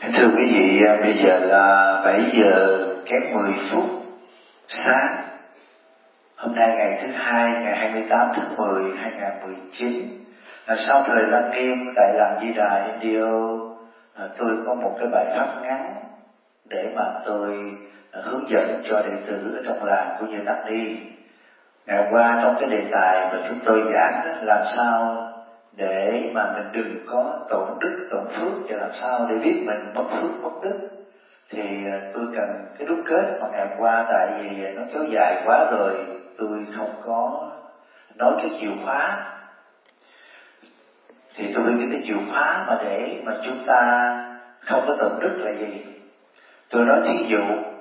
Thưa quý vị, bây giờ là 7 giờ kém 10 phút sáng. Hôm nay ngày thứ Hai, ngày 28 tháng 10, 2019. Sau thời lăng nghiêm tại làng Di Đà Indio, tôi có một cái bài pháp ngắn để mà tôi hướng dẫn cho đệ tử ở trong làng cũng như tăng ni. Ngày qua trong cái đề tài mà chúng tôi giảng đó, làm sao để mà mình đừng có tổn đức tổn phước, và làm sao để biết mình mất phước mất đức, thì tôi cần cái đúc kết mà ngày qua, tại vì nó kéo dài quá rồi tôi không có nói cái chìa khóa. Thì tôi biết cái chìa khóa mà để mà chúng ta không có tổn đức là gì. Tôi nói thí dụ,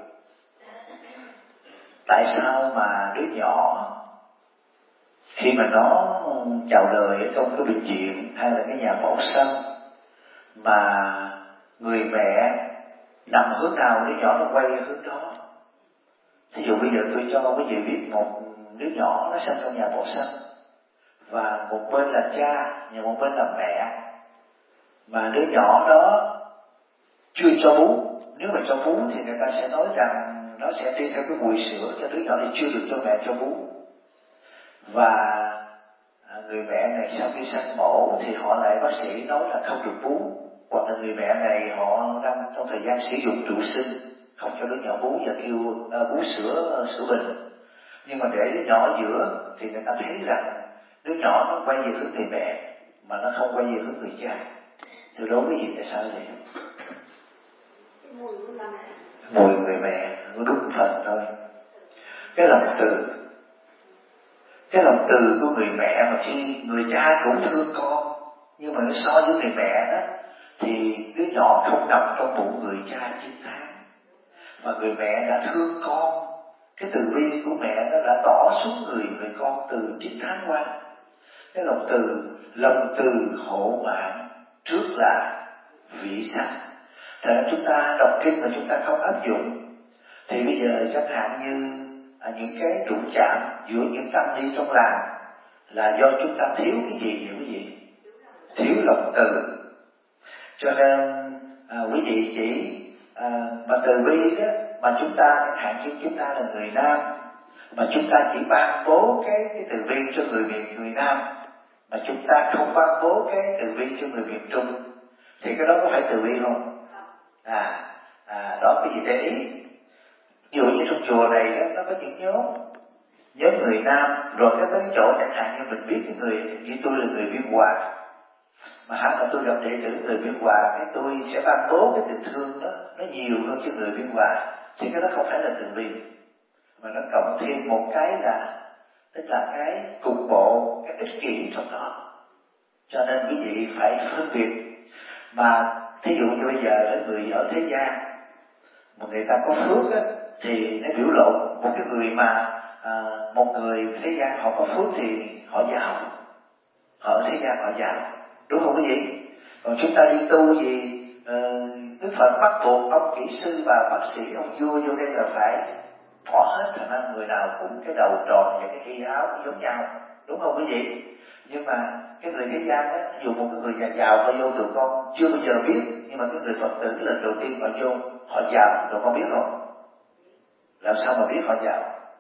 tại sao mà đứa nhỏ khi mà nó chào đời ở trong cái bệnh viện hay là cái nhà mổ xăm, mà người mẹ nằm hướng nào đứa nhỏ nó quay hướng đó. Thí dụ bây giờ tôi cho quý vị biết một đứa nhỏ nó sinh trong nhà mổ xăm, và một bên là cha và một bên là mẹ, mà đứa nhỏ đó chưa cho bú. Nếu mà cho bú thì người ta sẽ nói rằng nó sẽ đi theo cái mùi sữa, cho đứa nhỏ thì chưa được cho mẹ cho bú. Và người mẹ này sau khi sanh mổ thì họ lại bác sĩ nói là không được bú, hoặc là người mẹ này họ đang trong thời gian sử dụng trụ sinh, không cho đứa nhỏ bú và kêu bú sữa bình. Nhưng mà để đứa nhỏ ở giữa thì người ta thấy rằng đứa nhỏ nó quay về hướng người mẹ mà nó không quay về hướng người cha. Từ đó quý vị tại sao vậy? Mùi người mẹ nó đúng phần thôi. Cái lòng từ của người mẹ, mà khi người cha cũng thương con, nhưng mà nó so với người mẹ đó thì đứa nhỏ không nằm trong bụng người cha 9 tháng, mà người mẹ đã thương con. Cái từ bi của mẹ nó đã tỏ xuống người con từ 9 tháng qua. Cái lòng từ hộ mạng trước là vị sanh. Thật ra chúng ta đọc kinh mà chúng ta không áp dụng, thì bây giờ chẳng hạn như những cái đụng chạm giữa những tăng ni trong làng là do chúng ta thiếu cái gì vậy quý vị? Thiếu lòng từ. Cho nên quý vị chỉ mà từ bi đó, mà chúng ta chẳng hạn như chúng ta là người nam, mà chúng ta chỉ ban bố cái từ bi cho người nam, mà chúng ta không ban bố cái từ bi cho người miền Trung, thì cái đó có phải từ bi không? Đó, cái gì để ý. Ví dụ như trong chùa này đó, nó có những nhóm người nam, rồi cái tới chỗ chẳng hạn như mình biết cái người như tôi là người Biên Hòa, mà hẳn là tôi gặp đệ tử người Biên Hòa, cái tôi sẽ ban bố cái tình thương đó nó nhiều hơn cho người Biên Hòa, thì cái đó không phải là từ bi, mà nó cộng thêm một cái là tức là cái cục bộ, cái ích kỷ trong đó. Cho nên quý vị phải phân biệt. Mà thí dụ như bây giờ người ở thế gian mà người ta có phước á, thì nó biểu lộ một cái người mà một người thế gian họ có phước thì họ giàu, họ ở thế gian họ giàu, đúng không quý vị? Còn chúng ta đi tu gì Đức Phật bắt buộc ông kỹ sư và bác sĩ, ông vua vô đây là phải bỏ hết, thành ra người nào cũng cái đầu tròn và cái y áo giống nhau, đúng không quý vị? Nhưng mà cái người thế gian á, ví dụ một cái người nhà giàu họ vô, tụi con chưa bao giờ biết, nhưng mà cái người Phật tử lần đầu tiên họ vô họ giàu, tụi con biết không? Làm sao mà biết họ giàu?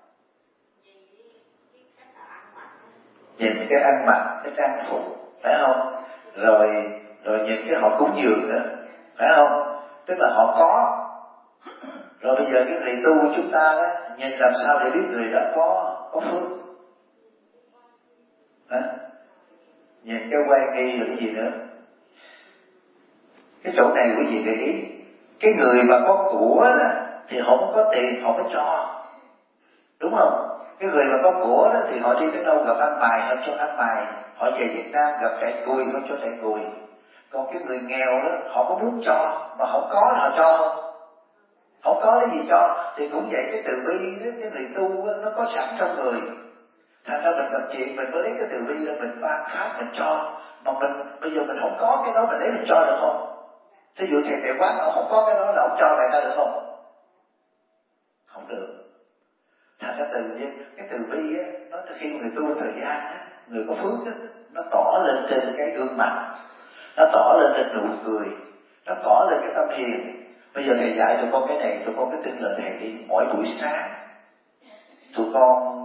Nhìn cái ăn mặc, cái trang phục, phải không? Rồi nhìn cái họ cúng dường nữa, phải không? Tức là họ có. Rồi bây giờ cái người tu của chúng ta đó, nhìn làm sao để biết người đó có phước? Nhìn cái quay nghi là cái gì nữa? Cái chỗ này quý vị để ý. Cái người mà có của đó, thì họ mới có tiền họ mới cho, đúng không? Cái người mà có của đó thì họ đi tới đâu gặp ăn mày họ cho ăn mày, họ về Việt Nam gặp trại cùi họ cho trại cùi. Còn cái người nghèo đó họ có muốn cho mà không có là họ cho không? Không có cái gì cho. Thì cũng vậy, cái từ bi đó, cái người tu đó, nó có sẵn trong người. Thành ra mình gặp chuyện mình mới lấy cái từ bi ra mình ban phát mình cho. Mà mình bây giờ mình không có cái đó, mình lấy mình cho được không? Thí dụ thầy quán ông không có cái đó là ông cho người ta được không? Không được. Thành ra cái từ bi á, nó khi người tu thời gian á, người có phước á, nó tỏ lên trên cái gương mặt, nó tỏ lên trên nụ cười, nó tỏ lên cái tâm hiền. Bây giờ thầy dạy tụi con cái này, tụi con cái tin lời thầy đi. Mỗi buổi sáng tụi con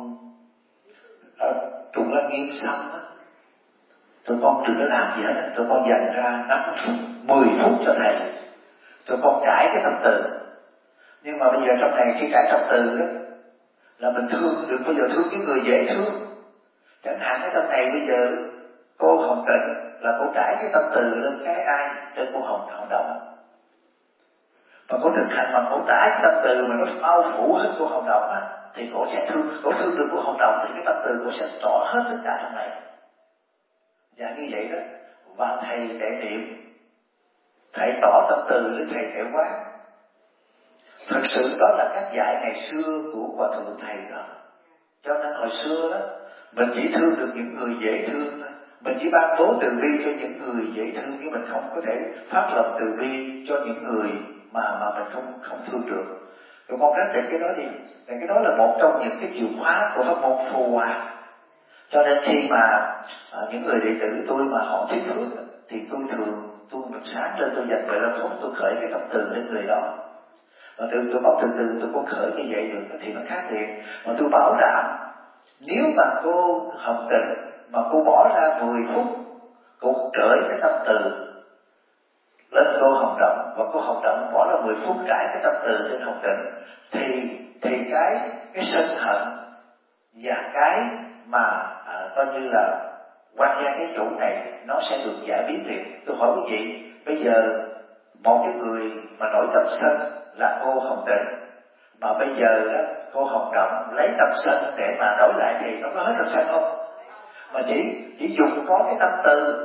Tụng Lăng Nghiêm xong á, tụi con đừng có làm gì hết á, tụi con dành ra 5 phút, 10 phút cho thầy. Tụi con trải cái tâm từ. Nhưng mà bây giờ trong này khi trải tâm từ đó là mình thương, đừng bao giờ thương cái người dễ thương. Chẳng hạn cái tâm này bây giờ cô Hồng Tịnh là cô trải cái tâm từ lên cái ai? Lên cô Hồng Động. Mà cô thực hành mà cô trải cái tâm từ mà nó bao phủ hết cô Hồng Động á, thì cô sẽ cô thương được cô Hồng Động thì cái tâm từ cô sẽ tỏ hết tất cả trong này. Và như vậy đó, và thầy đệ niệm, thầy tỏ tâm từ với thầy đệ quán. Thật sự đó là cách dạy ngày xưa của Hòa Thượng thầy đó. Cho nên hồi xưa đó, mình chỉ thương được những người dễ thương thôi. Mình chỉ ban bố từ bi cho những người dễ thương, nhưng mình không có thể phát lòng từ bi cho những người mà mình không thương được. Tụi con ráng định cái đó đi. Cái đó là một trong những cái chìa khóa của pháp môn Phổ Hòa. Cho nên khi mà những người đệ tử tôi mà họ thiếu phước thì tôi thường mình sáng lên tôi dành 15 phút tôi khởi cái tâm từ lên người đó. Và tôi có từ tôi có khởi như vậy được thì nó khác liền. Mà tôi bảo đảm nếu mà cô Hồng Tịnh mà cô bỏ ra 10 phút cô trởi cái tâm từ lên cô Hồng Động, và cô Hồng Động bỏ ra 10 phút trải cái tâm từ lên Hồng Tịnh, thì cái sân hận và cái mà coi như là quan gia cái chủ này nó sẽ được giải biến liền. Tôi hỏi quý vị, bây giờ một cái người mà nổi tâm sân là cô Hồng Tịnh, mà bây giờ đó cô Hồng Động lấy tâm sân để mà đối lại thì nó có hết tâm sân không? Mà chỉ dùng có cái tâm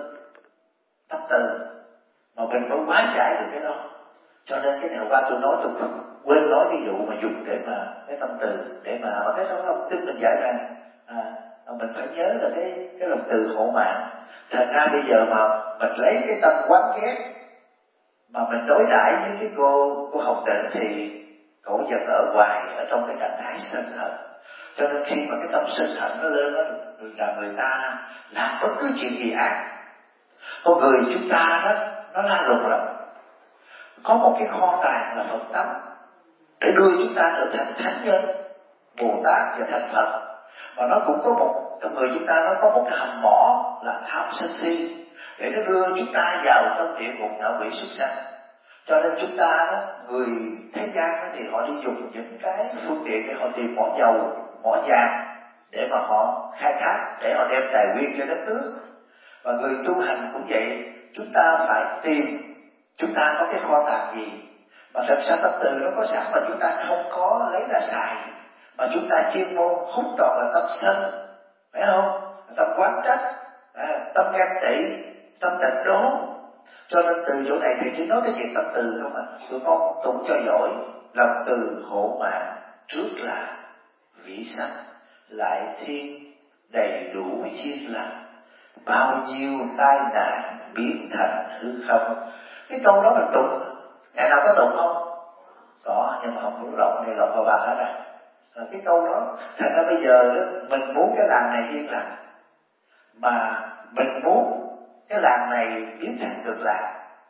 từ mà mình mới hóa giải được cái đó. Cho nên cái này hôm qua tôi nói tôi quên nói cái vụ mà dùng để mà cái tâm từ để mà cái đó không tin mình giải rằng mình phải nhớ là cái lòng từ hộ mạng. Thành ra bây giờ mà mình lấy cái tâm quán ghét mà mình đối đãi với cái cô Hồng Tịnh thì cổ vẫn ở hoài ở trong cái trạng thái sân hận. Cho nên khi mà cái tâm sân hận nó lên đó là người ta làm bất cứ chuyện gì ác. Con người chúng ta đó nó la lùng lắm. Có một cái kho tàng là Phật tánh để đưa chúng ta trở thành thánh nhân, Bồ Tát và thành Phật. Và nó cũng có một trong người chúng ta nó có một cái hầm mỏ là tham sân si để nó đưa chúng ta vào trong địa ngục ngạ quỷ súc sanh. Cho nên chúng ta đó, người thế gian đó, thì họ đi dùng những cái phương tiện để họ tìm mỏ dầu, mỏ vàng để mà họ khai thác, để họ đem tài nguyên cho đất nước. Và người tu hành cũng vậy, chúng ta phải tìm chúng ta có cái kho tàng gì. Mà thật ra tâm từ nó có sẵn mà chúng ta không có lấy ra xài, mà chúng ta chuyên môn hút toàn là tâm sân, phải không? Tâm quán trách, tâm ganh tị, tâm đành đố. Cho nên từ chỗ này thì chỉ nói cái chuyện tâm từ không à. Tụi con tụng cho giỏi, lòng từ hộ mạng trước là vĩ sanh, lại thiên đầy đủ duyên lành, bao nhiêu tai nạn biến thành hư không. Cái câu đó mình tụng ngày nào có tụng không? Có, nhưng mà không đúng lộn đây lộn vào bà hết rồi. Cái câu đó thành ra bây giờ đó, mình muốn cái làng này yên lành, mà mình muốn cái làng này biến thành cực lạc.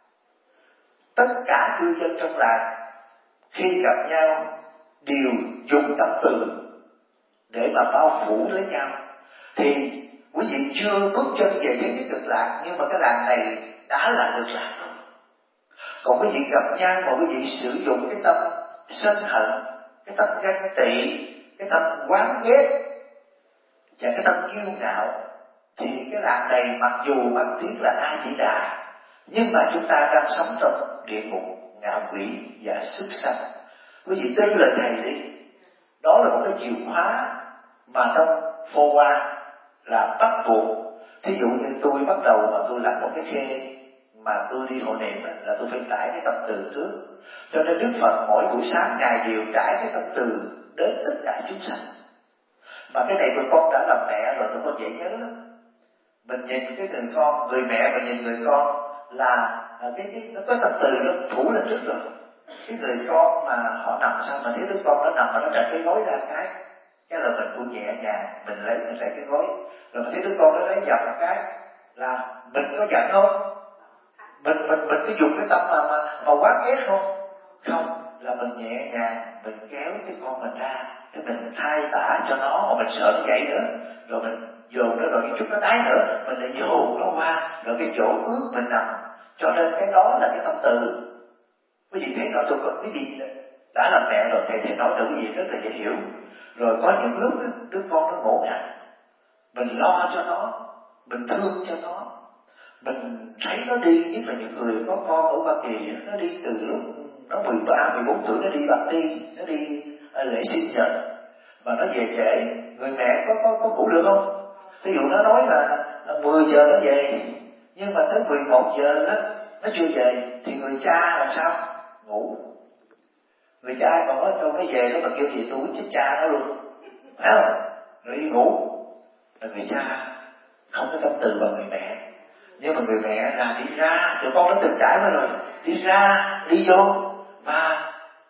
Tất cả cư dân trong làng khi gặp nhau đều dùng tâm từ để mà bao phủ lấy nhau, thì quý vị chưa bước chân về thế giới cực lạc, nhưng mà cái làng này đã là cực lạc rồi. Còn quý vị gặp nhau mà quý vị sử dụng cái tâm sân hận, cái tâm ganh tị, cái tâm oán ghét và cái tâm kiêu ngạo, thì cái làng này mặc dù mang tiếng là A Di Đà, nhưng mà chúng ta đang sống trong địa ngục ngạ quỷ và súc sanh. Quý vị tin lời thầy đi, đó là một cái chìa khóa mà trong Phổ Hòa là bắt buộc. Thí dụ như tôi bắt đầu mà tôi làm một cái khê mà tôi đi hộ niệm là tôi phải trải cái tâm từ trước. Cho nên Đức Phật mỗi buổi sáng Ngài đều trải cái tâm từ đến tất cả chúng sanh. Mà cái này tụi con đã làm mẹ rồi, tụi con dễ nhớ lắm. Mình nhìn cái người mẹ mà nhìn người con là nó có tâm từ nó phủ lên trước rồi. Cái người con mà họ nằm sao mà thấy đứa con nó nằm mà nó trật cái gối ra cái là mình cũng nhẹ nhàng mình lấy cái gối, rồi mình thấy đứa con nó lấy dập một cái là mình có giận không? mình cứ dùng cái tâm mà quá ghét không, là mình nhẹ nhàng mình kéo cái con mình ra, cái mình thay tả cho nó, mà mình sợ nó dậy nữa, rồi mình dồn nó, rồi cái chút nó tái nữa mình lại dồn nó qua, rồi cái chỗ ướt mình nằm. Cho nên cái đó là cái tâm từ. Quý vị thấy rõ tôi có cái gì đã làm mẹ rồi, thầy nói được cái gì rất là dễ hiểu. Rồi có những lúc đứa con nó ngủ ngặt, mình lo cho nó, mình thương cho nó, mình thấy nó đi, nhất là những người có con ở Hoa Kỳ, nó đi từ lúc nó 13, 14 tuổi nó đi bapti, nó đi lễ sinh nhật, mà nó về trễ, người mẹ có ngủ được không? Ví dụ nó nói là 10 giờ nó về, nhưng mà tới 11 giờ nó chưa về, thì người cha làm sao? Ngủ. Người cha còn nói câu nó về nó mà kêu gì tôi chết cha nó luôn, phải không? Rồi đi ngủ. Là người cha không có tâm từ bằng người mẹ. Nhưng mà người mẹ là đi ra, tụi con đã từng trải qua rồi, đi ra, đi vô, và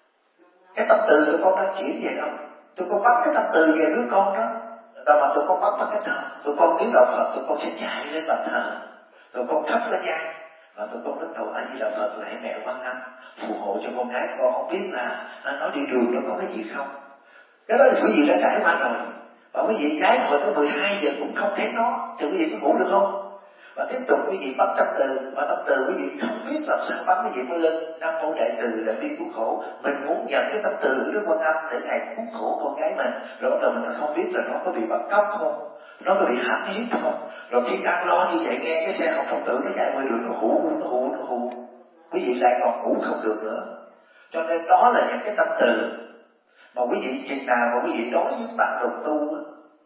cái tâm từ tụi con đã chuyển về đâu. Tụi con bắt cái tâm từ về đứa con đó, rồi mà tụi con bắt cái thờ, tụi con tiếng đạo Phật, tụi con sẽ chạy lên bàn thờ, tụi con thắp lá nhang, và tụi con nói cầu A Di Đà Phật, lạy mẹ Quan Âm phù hộ cho con gái con, không biết là nó đi đường nó có cái gì không. Cái đó là quý vị đã trải qua rồi. Và quý vị gái hồi tới 12 giờ cũng không thấy nó, thì quý vị có ngủ được không? Và tiếp tục quý vị bắt tâm từ, và tâm từ quý vị không biết làm sao bắt, quý vị mới lên Nam Mô Đại Từ Đại Bi Cứu Khổ. Mình muốn nhận cái tâm từ của Đức Quan Âm để Ngài cứu khổ con gái mình. Rồi bắt đầu mình không biết là nó có bị bắt cóc không, nó có bị hãm hiếp không. Rồi khi đang lo như vậy, nghe cái xe Hồng Phật tử nó chạy ngoài đường, nó hù, quý vị lại còn ngủ không được nữa. Cho nên đó là những cái tâm từ mà quý vị chừng nào mà quý vị đối với bạn đồng tu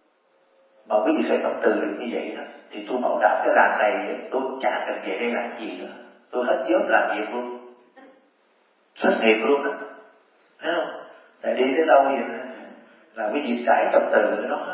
mà quý vị phải tâm từ được như vậy đó, thì tôi bảo đảm cái làng này tôi chả cần về đây làm gì nữa, tôi hết vốn làm việc luôn, thất nghiệp luôn đó, thấy không? Tại đi tới đâu vậy là quý vị trải tâm từ cái đó.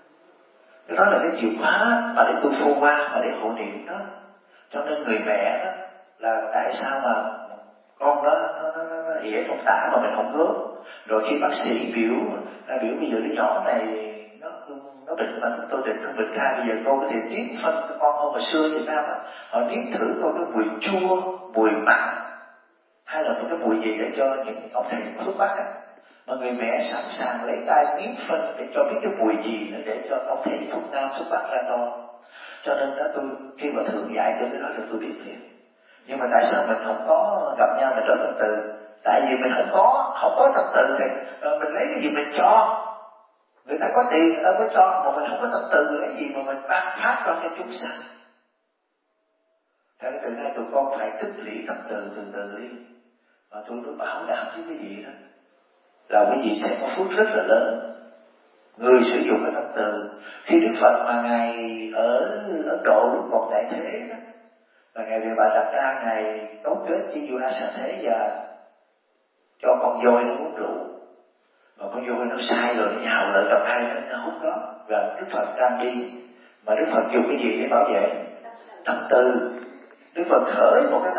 Cái đó là cái chìa khóa mà để tôi phô qua, mà để hộ niệm đó. Cho nên người mẹ đó là tại sao mà con nó ỉa trong tả mà mình không gớm. Rồi khi bác sĩ biểu bây giờ đứa nhỏ này nó bệnh, mà tôi định không bệnh ra, bây giờ cô có thể nếm phân cho con không? Mà xưa Việt Nam á, họ nếm thử coi cái mùi chua, mùi mặn, hay là một cái mùi gì để cho những ông thầy thuốc bắc á. Mà người mẹ sẵn sàng lấy tay nếm phân để cho biết cái mùi gì nữa, để cho ông thầy thuốc nam thuốc bắc ra con. Cho nên đó, tôi khi mà thượng dạy cho cái đó là tôi biết liền. Nhưng mà tại sao mình không có gặp nhau mình trở tâm từ? Tại vì mình không có tâm từ thì mình lấy cái gì mình cho. Người ta có tiền người ta mới cho, mà mình không có tâm từ lấy gì mà mình ban phát ra cho chúng sanh. Thế từ nay tụi con phải tích lũy tâm từ từ đi. Và tôi nói bảo đảm với quý vị đó là quý vị sẽ có phước rất là lớn. Người sử dụng cái tâm từ, khi Đức Phật mà Ngài ở Ấn Độ lúc còn tại thế đó, và Ngài về Bà Đạt Đa, Ngài cấu kết với vua A Xà Thế và cho con voi nó uống rượu, mà con voi nó sai rồi, nó nhào lại cầm hai nó hút đó, và Đức Phật đang đi, mà Đức Phật dùng cái gì để bảo vệ? Tâm từ. Đức Phật khởi một cái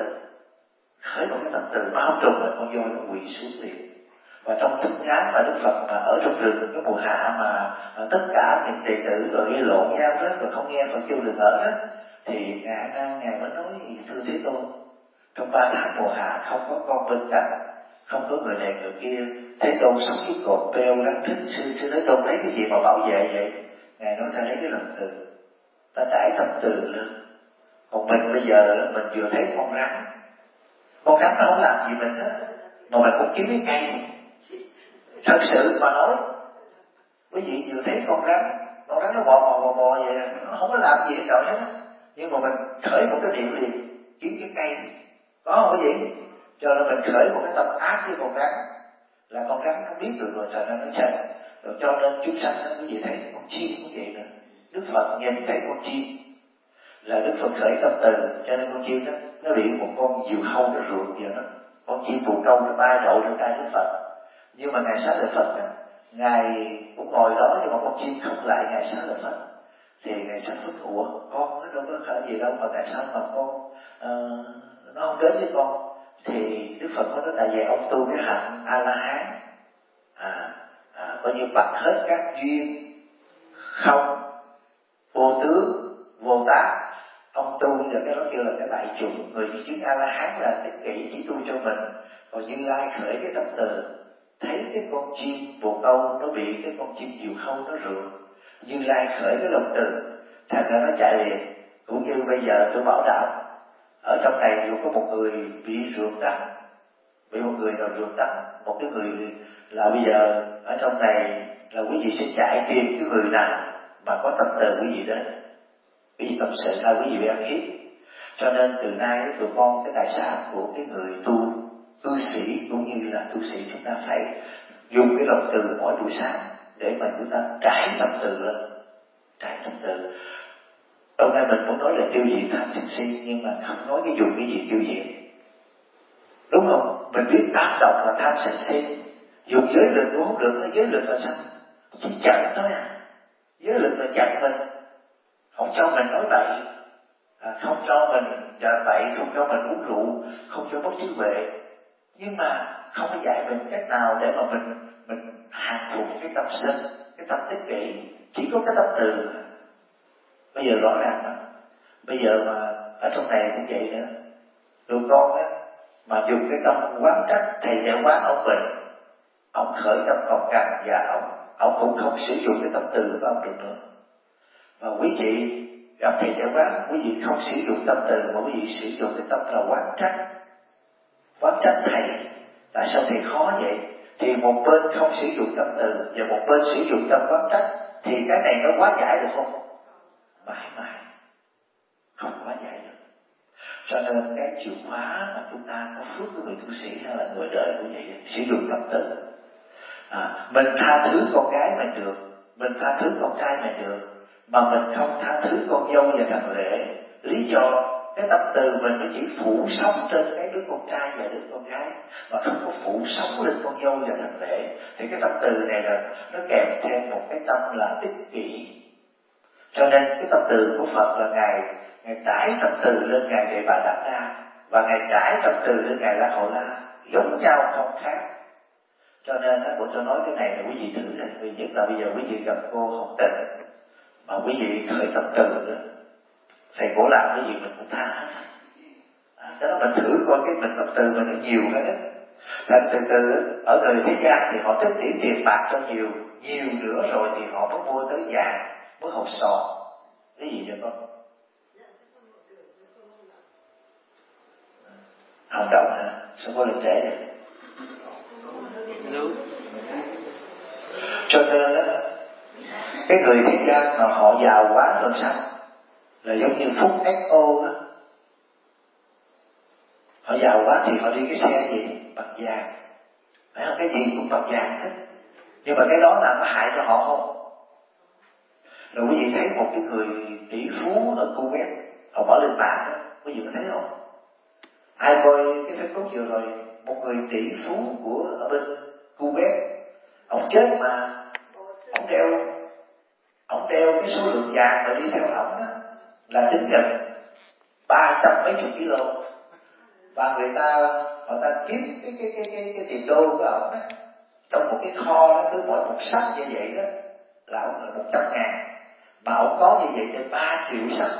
tâm từ bao trùm là con voi nó quỳ xuống liền. Và trong thức án mà Đức Phật mà ở trong rừng cái mùa hạ mà tất cả những đệ tử rồi gây lộn nhau đó, rồi không nghe Phật kêu đừng ở đó, thì Ngài mới nói thưa Thế Tôn, trong 3 tháng mùa hạ không có con bên cạnh, không có người này người kia, Thế Tôn sống với cột beo rắn thích, sư Thế Tôn lấy cái gì mà bảo vệ vậy? Ngài nói ta lấy cái lòng từ, ta trải tâm từ lên. Còn mình bây giờ mình vừa thấy con rắn nó không làm gì mình hết, mà mình cũng kiếm cái cây. Thật sự mà nói, quý vị vừa thấy con rắn nó bò vậy, nó không có làm gì hết trời hết á, nhưng mà mình khởi một cái niệm liền kiếm cái cây, có không quý vị? Cho nên mình khởi một cái tâm ác với con rắn, là con rắn nó biết được rồi, thành ra nó chạy. Rồi cho nên chúng sanh đó, quý vị thấy con chim cũng vậy nữa. Đức Phật nhìn thấy con chim là Đức Phật khởi tâm từ, cho nên con chim đó nó bị một con diều hâu nó rượt vào nó, con chim bồ câu nó bay đậu trên tay Đức Phật. Nhưng mà Ngài Xá Lợi Phất đó, Ngài cũng ngồi đó, nhưng mà con chim không lại Ngài Xá Lợi Phất. Thì Ngài Xá Lợi Phất, ủa con nó đâu có khởi gì đâu mà tại sao mà con nó không đến với con? Thì Đức Phật nói tại vì ông tu cái hạnh A La Hán, coi như bật hết các duyên không, vô tướng vô tác, Ông tu giờ cái đó kêu là cái đại chủng. Người chứng A La Hán là tích kỷ chỉ tu cho mình, còn Như Lai khởi cái tâm từ, thấy cái con chim bồ câu nó bị cái con chim diều hâu nó rượt, Như Lai khởi cái lòng từ, thành ra nó chạy liền. Cũng như bây giờ tôi bảo đảm ở trong này dù có một người bị rượt đắng, bị một người nào rượt đắng, một cái người là bây giờ ở trong này là quý vị sẽ chạy tìm cái người nào mà có tâm từ quý vị đến, quý vị tâm sự hay quý vị bị ăn hiếp. Cho nên từ nay tụi con cái tài sản của cái người tu sĩ cũng như là tu sĩ, chúng ta phải dùng cái lòng từ mỗi buổi sáng để mà chúng ta trải tâm từ lên, trải tâm từ. Hôm nay mình muốn nói là tiêu diệt tham sân si, nhưng mà không nói cái dùng cái gì tiêu diệt, đúng không? Mình biết ác độc là tham sân si, dùng giới lực cũng không được. Nó giới lực là sao? Chỉ chặn thôi à. Giới lực là chặn mình, không cho mình nói bậy, không cho mình làm bậy, không cho mình uống rượu, không cho mất trí huệ. Nhưng mà không có dạy mình cách nào để mà mình hàng phục cái tâm sân, cái tâm ích kỷ. Chỉ có cái tâm từ. Bây giờ rõ ràng đó, bây giờ mà ở trong này cũng vậy nữa. Tụi con á mà dùng cái tâm quán trách thầy dạy quán ông bệnh, ông khởi tâm cọc cằn và ông cũng không sử dụng cái tâm từ của ông được nữa. Mà quý vị gặp thầy dạy quán, quý vị không sử dụng tâm từ mà quý vị sử dụng cái tâm là quán trách thầy. Tại sao thầy khó vậy? Thì một bên không sử dụng tâm từ và một bên sử dụng tâm quán trách, thì cái này nó hóa giải được không? Mãi mãi không hóa giải được. Cho nên cái chìa khóa mà chúng ta có phước của người tu sĩ hay là người đời cũng vậy, sử dụng tâm từ. Mình tha thứ con gái mình được, mình tha thứ con trai mình được, mà mình không tha thứ con dâu và thằng rể. Lý do cái tâm từ mình nó chỉ phủ sống trên cái đứa con trai và đứa con gái, mà không có phủ sống lên con dâu và thằng rể. Thì cái tâm từ này là nó kèm thêm một cái tâm là ích kỷ. Cho nên cái tâm từ của Phật là Ngài trải tâm từ lên Ngài Đề Bà Đạt Đa, và Ngài trải tâm từ lên Ngài La Hầu La, giống nhau không khác. Cho nên bộ tôi nói cái này là quý vị thử này, vì nhất là bây giờ quý vị gặp cô học tình mà quý vị khởi tâm từ đó, thầy cổ làm cái gì mình cũng tha hết. Cho nên mình thử coi cái mình tâm từ mình nó nhiều hay ít. Thành từ từ ở người thế gian thì họ tích lũy tiền bạc cho nhiều nữa rồi thì họ mới mua tới vàng, mới hột sò. Cái gì vậy con? Không động hả? Sao có lên trễ vậy? Cho nên đó, cái người thế gian mà họ giàu quá rồi sao? Là giống như Phúc XO đó. Họ giàu quá thì họ đi cái xe gì? Bằng vàng. Phải không? Cái gì cũng bằng vàng hết. Nhưng mà cái đó là nó hại cho họ không? Rồi quý vị thấy một cái người tỷ phú ở Kuwait, họ bỏ lên mạng đó, quý vị có thấy không? Ai coi cái Facebook vừa rồi, một người tỷ phú của ở bên Kuwait, ông chết mà ông đeo cái số lượng vàng mà đi theo ổng đó là đến gần 300 mấy chục kg, và người ta kiếm cái tiền đô của ổng đó trong một cái kho đó, cứ mỗi một sắt như vậy đó là ổng là 100.000, mà ổng có như vậy trên 3 triệu sắt.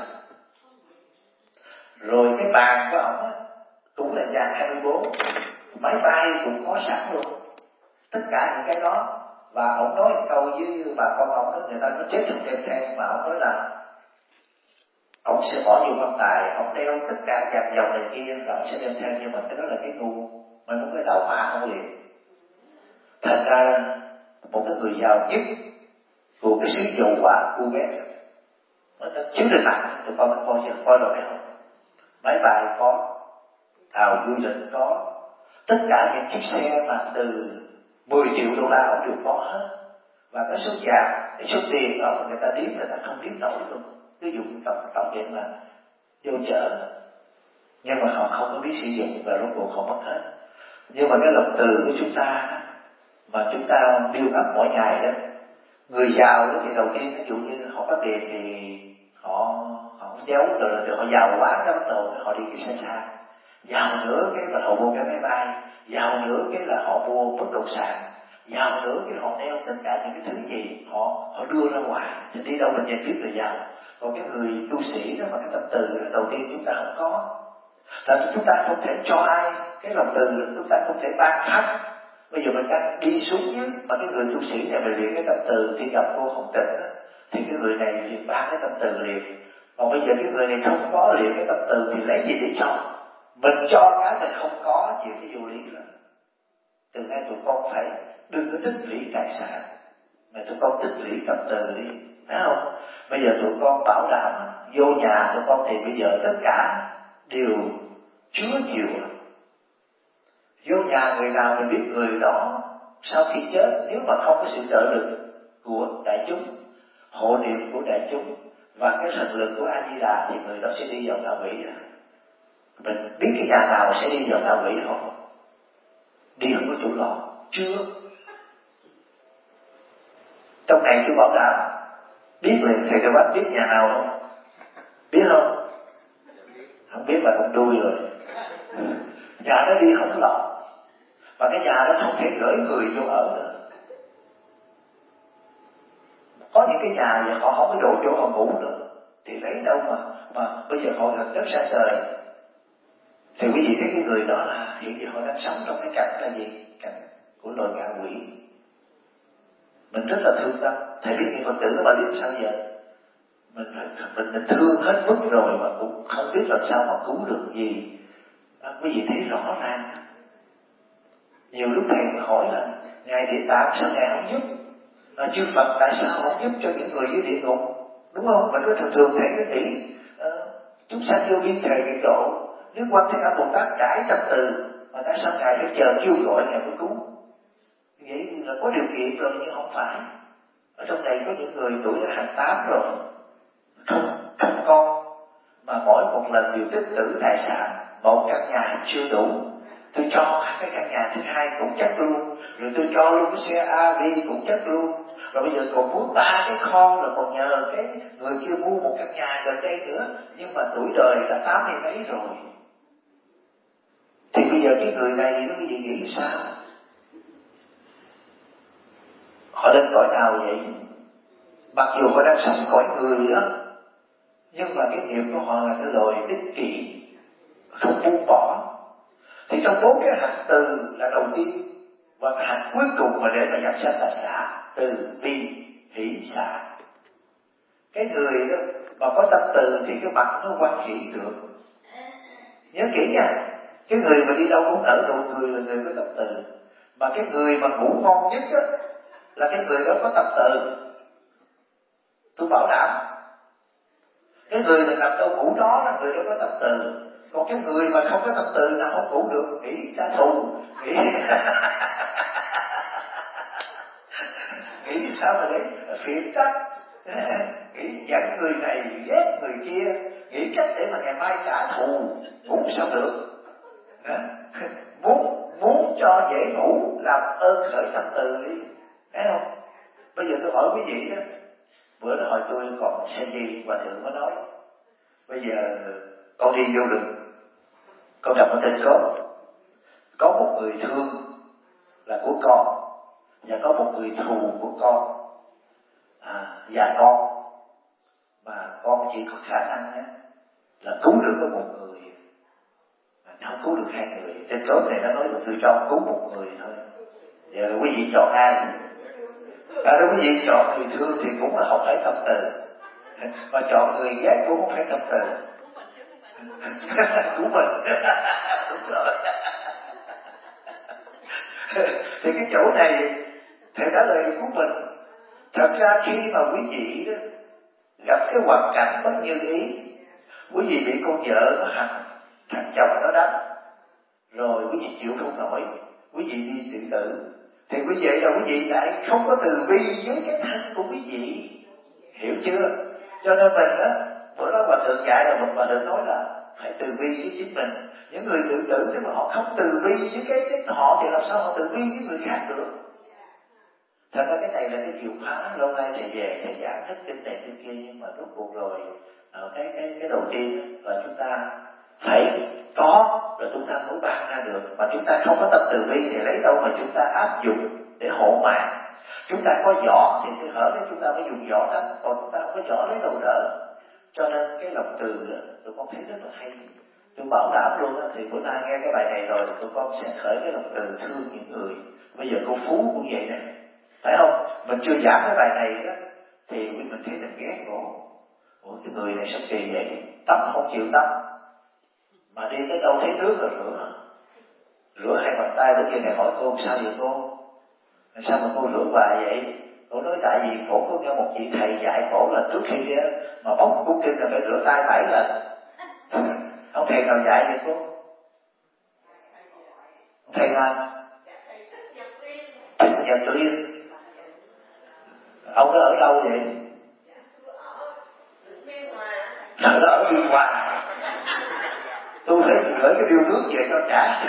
Rồi cái bàn của ổng cũng là vàng 24, máy bay cũng có sẵn luôn, tất cả những cái đó. Và ổng nói một câu với bà con ổng đó, người ta nói chết không đem theo, mà ổng nói là ổng sẽ bỏ vô quan tài, ổng đeo tất cả vàng dòng này kia là ổng sẽ đem theo, nhưng mà cái đó là cái ngu, mới muốn cái đầu hỏa không liền. Thành ra một cái người giàu nhất của cái xứ dầu hỏa Kuwait nó chiếu trên mạng, tụi con coi chưa, coi rồi thấy không? Máy bay có, tàu du lịch có, tất cả những chiếc xe mà từ 10 triệu đô la ổng đều có hết. Và cái số vàng, cái số tiền đó mà người ta điếm, người ta không điếm nổi luôn. Ví dụ tổng diện là vô chợ, nhưng mà họ không có biết sử dụng và rốt cuộc họ mất hết. Nhưng mà cái lòng từ của chúng ta mà chúng ta build up mỗi ngày đó, người giàu đó thì đầu tiên ví dụ như họ có tiền thì họ không giấu, rồi họ giàu quá cái bắt đầu họ đi cái xe xa, giàu nữa cái bắt đầu mua cái máy bay, giàu nữa cái là họ mua bất động sản, giàu nữa cái họ đeo tất cả những cái thứ gì họ đưa ra ngoài, thì đi đâu mình nhận biết người giàu. Còn cái người tu sĩ đó mà cái tâm từ đó, đầu tiên chúng ta không có, là chúng ta không thể cho ai cái lòng từ, chúng ta không thể ban phát. Bây giờ mình đang đi xuống dưới mà cái người tu sĩ này mà luyện cái tâm từ, khi gặp cô Hồng Tịnh đó, thì cái người này liền ban cái tâm từ liền. Còn bây giờ cái người này không có luyện cái tâm từ thì lấy gì để cho? Mình cho cái mình không có, chuyện cái vô lý rồi. Từ nay tụi con phải đừng có tích lũy tài sản, mà tụi con tích lũy tâm từ đi, phải không? Bây giờ tụi con bảo đảm vô nhà tụi con thì bây giờ tất cả đều chứa nhiều. Vô nhà người nào mình biết người đó sau khi chết, nếu mà không có sự trợ lực của đại chúng, hộ niệm của đại chúng và cái thần lực của A Di Đà thì người đó sẽ đi vào ngạ quỷ rồi. Mình biết cái nhà nào sẽ đi vào ngạ quỷ không? Đi không có chỗ lọt, chưa. Trong này tôi bảo đảm biết liền. Thầy Cao Bách biết nhà nào không? Biết không? Không biết là con đuôi rồi. Nhà nó đi không lọt, và cái nhà đó không thể gửi người vô ở nữa. Có những cái nhà vậy họ không có đổ chỗ họ ngủ nữa, thì lấy đâu mà bây giờ họ gần đất xa trời. Thì quý vị thấy cái người đó là hiện giờ họ đang sống trong cái cảnh là gì? Cảnh của loài ngạ quỷ. Mình rất là thương tâm. Thầy biết những Phật tử mà biết sao giờ? Mình thương hết mức rồi mà cũng không biết làm sao mà cứu được gì. Quý vị thấy rõ ràng. Nhiều lúc thầy mới hỏi là Ngài Địa Tạng sao Ngài không giúp? Chư Phật tại sao không giúp cho những người dưới địa ngục? Đúng không? Mình có thường thấy cái nghĩ chúng sanh vô biên thề bị độ, Đức Quan Thế Âm Bồ Tát trải tâm từ, mà tại sao Ngài phải chờ kêu gọi Ngài mới cứu? Vậy là có điều kiện rồi, nhưng không phải. Ở trong này có những người tuổi đã hàng 8 rồi, không con, mà mỗi một lần đều tích trữ tài sản, một căn nhà chưa đủ, tôi cho cái căn nhà thứ hai cũng chắc luôn, rồi tôi cho luôn cái xe AV cũng chắc luôn, rồi bây giờ còn muốn 3 cái kho, rồi còn nhờ cái người kia mua một căn nhà gần đây nữa, nhưng mà tuổi đời đã 80 mấy rồi. Thì bây giờ cái người này nó quý vị nghĩ sao? Họ lên cõi nào vậy? Mặc dù họ đang sống cõi người đó, nhưng mà cái nghiệp của họ là cái loài ích kỷ, không buông bỏ. Thì trong 4 cái hạnh từ là đầu tiên, và cái hạnh cuối cùng mà để mà nhập sanh là xả, từ bi hỷ xả. Cái người đó mà có tâm từ thì cái mặt nó quan hỷ được. Nhớ kỹ nha, cái người mà đi đâu cũng nở nụ cười là người có tâm từ. Mà cái người mà ngủ ngon nhất đó, là cái người đó có tâm từ. Tôi bảo đảm. Cái người mà nằm đâu ngủ đó là người đó có tâm từ. Còn cái người mà không có tâm từ nào không ngủ được, nghĩ trả thù, nghĩ sao mà để phiền trách, nghĩ giận người này ghét người kia, nghĩ cách để mà ngày mai trả thù, ngủ sao được. Muốn cho dễ ngủ, làm ơn khởi tâm từ đi, thấy không? Bây giờ tôi hỏi quý vị đó, bữa đó hỏi tôi còn xem gì, Hòa Thượng mới nói bây giờ con đi vô rừng, con đọc ở trên có một người thương là của con, và có một người thù của con, và con, mà con chỉ có khả năng là cứu được có một người, không cứu được 2 người. Trên cốt này nó nói là tôi cho cứu một người thôi. Vậy là quý vị chọn ai? Nếu quý vị chọn người thương thì cũng là không phải tâm từ, mà chọn người ghét cũng không phải tâm từ. Của mình. Đúng rồi. Thì cái chỗ này thầy trả lời của mình. Thật ra khi mà quý vị đó gặp cái hoàn cảnh bất như ý, quý vị bị con vợ nó hành, thằng chồng nó đánh, rồi quý vị chịu không nổi, quý vị đi tự tử, thì quý vị là quý vị lại không có từ bi với cái thân của quý vị, hiểu chưa? Cho nên mình á, bữa đó Hòa Thượng dạy là Hòa Thượng nói là phải từ bi với chính mình. Những người tự tử nhưng mà họ không từ bi với cái họ thì làm sao họ từ bi với người khác được? Thật ra cái này là cái chìa khóa. Lâu nay thầy về thầy giảng hết kinh này kinh kia, nhưng mà rốt cuộc rồi cái đầu tiên là chúng ta phải có, rồi chúng ta mới ban ra được. Mà chúng ta không có tâm từ bi thì lấy đâu mà chúng ta áp dụng để hộ mạng. Chúng ta có võ thì cái hở để chúng ta mới dùng võ đánh, còn chúng ta không có võ lấy đâu đỡ. Cho nên cái lòng từ tụi con thấy rất là hay. Tôi bảo đảm luôn á, thì bữa nay nghe cái bài này rồi tụi con sẽ khởi cái lòng từ thương những người. Bây giờ cô Phú cũng vậy nè, phải không? Mình chưa giảng cái bài này đó thì mình thấy mình ghét cổ. Ủa cái người này sao kỳ vậy? Tắm không chịu tắm, mà đi tới đâu thấy nước là rửa hai bàn tay. Bữa kia này hỏi cô sao vậy cô? Sao mà cô rửa hoài vậy? Cô nói tại vì cổ có nghe một vị thầy dạy cổ là trước khi mà bóc cuốn kinh là phải rửa tay 7 lần. Ông thầy nào dạy vậy cô? Ông thầy nào? Thích Nhật Liên. Ông đó ở đâu vậy? Ở đó ở Biên Hòa. Tôi phải gửi cái bill nước về cho trả.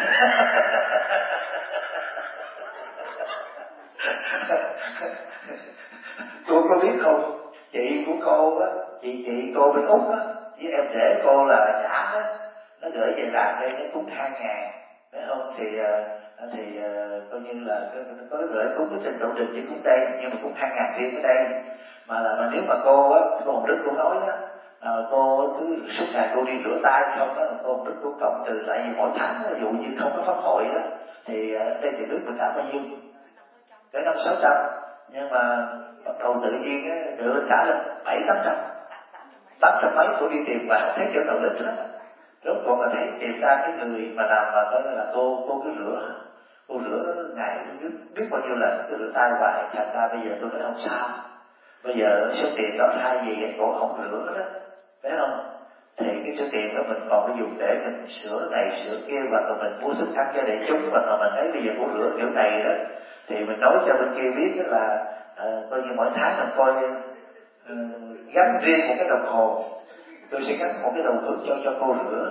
Cô có biết không, chị của cô á, chị cô bên Úc á, với em rể cô là trả đó, nó gửi về làm đây nó cúng 2.000, phải không? Thì coi như là có gửi cúng cái trình độ đình với cúng đây, nhưng mà cúng 2.000 riêng ở đây. Mà nếu mà cô á, cô Hồng Đức cô nói đó, cô cứ suốt ngày cô đi rửa tay không đó, cô Hồng Đức cô cộng trừ lại vì mỗi tháng ví dụ như không có pháp hội đó thì đây thì nước mình trả bao nhiêu? Cái 500-600, nhưng mà bắt đầu tự nhiên á tự trả lên 700-800 mấy. Cô đi tìm và không thấy chỗ nào lít hết. Rốt cuộc là thấy tìm ra cái người mà làm mà coi là cô cứ cô rửa ngày biết bao nhiêu lần, cứ rửa tay hoài. Thành ra bây giờ tôi nói không sao, bây giờ số tiền đó thay vì cổ không rửa đó, phải không? Thì cái số tiền đó mình còn phải dùng để mình sửa này sửa kia, hoặc là mình mua thức ăn cho đại chúng, hoặc là mình thấy bây giờ cô rửa kiểu này đó thì mình nói cho bên kia biết là coi như mỗi tháng mình coi gắn riêng một cái đồng hồ, tôi sẽ gắn một cái đầu hướng cho cô rửa.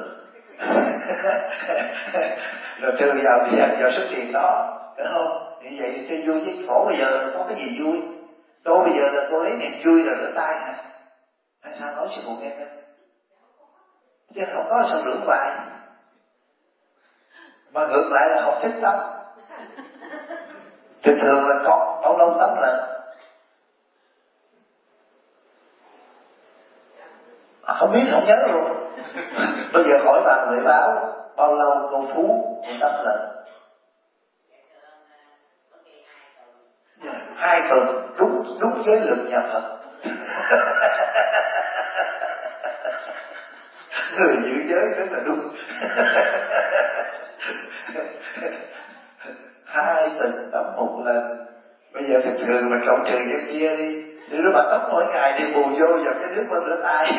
Rồi trừ vào số tiền đó, phải không? Như vậy cho vui chứ khổ. Bây giờ có cái gì vui? Cô bây giờ là cô lấy niềm vui là rửa tay hả? Hay sao nói sư phụ nghe đó? Chứ không có sao rửa hoài. Mà ngược lại là không thích tắm. Thường là con bao lâu tắm là không biết, không nhớ luôn. Bây giờ hỏi bà Huệ báo bao lâu cô Phú cô tắm lần? 2 tuần, đúng với lực nhà Phật. Người giữ giới rất là đúng. 2 tuần tắm 1 lần. Bây giờ thường mà cộng trừ cái kia đi, thì nó bà tắm mỗi ngày thì bù vô vào cái nước bên rửa tay.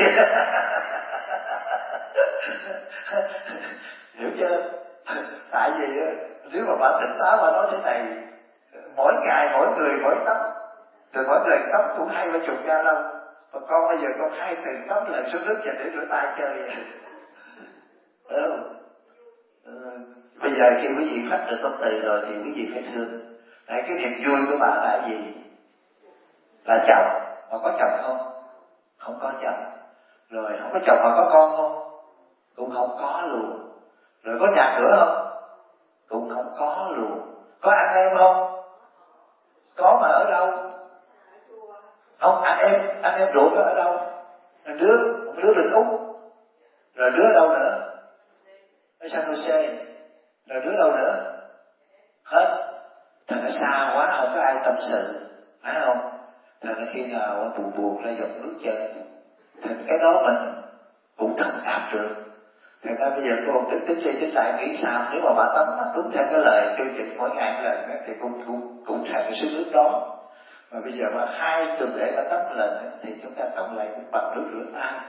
Hiểu chưa? Tại vì nếu mà bà tỉnh táo bà nói thế này, mỗi ngày mỗi người mỗi tắm, rồi mỗi người tắm cũng 20-30 gallon, mà con bây giờ con 2 tuần tắm lần xuống nước để rửa tay chơi vậy. Phải không? Bây giờ khi quý vị phát được tâm từ rồi thì quý vị phải thương. Tại cái niềm vui của bà là gì? Là chồng. Mà có chồng không? Không có chồng. Rồi không có chồng mà có con không? Cũng không có luôn. Rồi có nhà cửa không? Cũng không có luôn. Có anh em không? Có mà ở đâu? Không, anh em ruột ở đâu? Một đứa bên Úc. Rồi đứa ở đâu nữa? Ở San Jose. Rồi đứa đâu nữa? Hết. Thành nó xa quá không có ai tâm sự, phải không? Thành nó khi nào buồn ra dòng nước chân, thành cái đó mình cũng thông cảm được. Thành ra bây giờ cô Hồng Đức tính đi tính lại nghĩ sao, nếu mà bà tắm đúng theo cái lời chương trình mỗi ngày một lần thì cũng thành cái số nước đó. Mà bây giờ mà 2 tuần để bà tắm một lần thì chúng ta cộng lại cũng bằng nước rửa tay.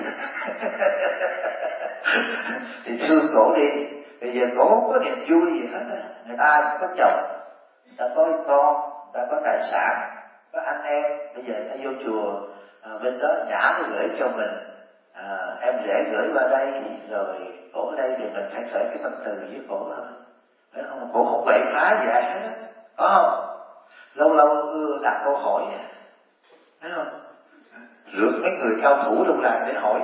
Thì thương cổ đi. Bây giờ cổ không có niềm vui gì hết á. Người ta có chồng, người ta có con, người ta có tài sản, có anh em. Bây giờ ta vô chùa bên đó Nhã nó gửi cho mình, em rể gửi qua đây, rồi cổ ở đây thì mình phải khởi cái tâm từ với cổ thôi, phải không? Cổ không quậy phá gì ai hết á, có không? Lâu lâu đặt câu hỏi, thấy không? Rước mấy người cao thủ trong làng để hỏi.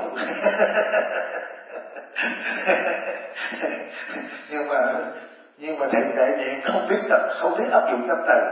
nhưng mà thầy đại diện không biết áp dụng tâm từ,